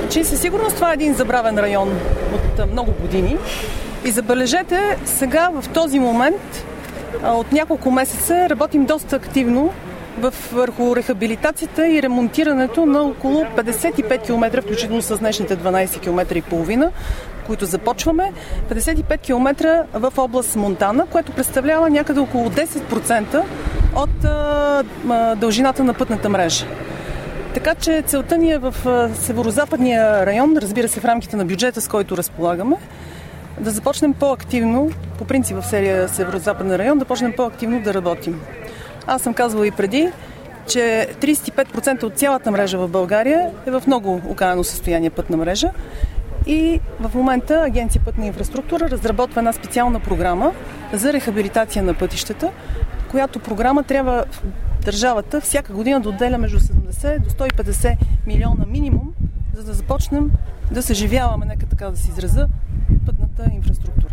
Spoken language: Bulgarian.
Че със сигурност това е един забравен район от много години. И забележете, сега в този момент от няколко месеца работим доста активно върху рехабилитацията и ремонтирането на около 55 км, включително с днешните 12 км и половина, които започваме. 55 км в област Монтана, което представлява някъде около 10% от дължината на пътната мрежа. Така че целта ни е в северо-западния район, разбира се в рамките на бюджета, с който разполагаме, да започнем по-активно, по принцип в серия северо-западен район, да почнем по-активно да работим. Аз съм казвала и преди, че 35% от цялата мрежа в България е в много окаяно състояние пътна мрежа и в момента Агенция пътна инфраструктура разработва една специална програма за рехабилитация на пътищата, която програма трябва държавата всяка година да отделя между 70 до 150 милиона минимум, за да започнем да съживяваме, нека така да се изразя, пътната инфраструктура.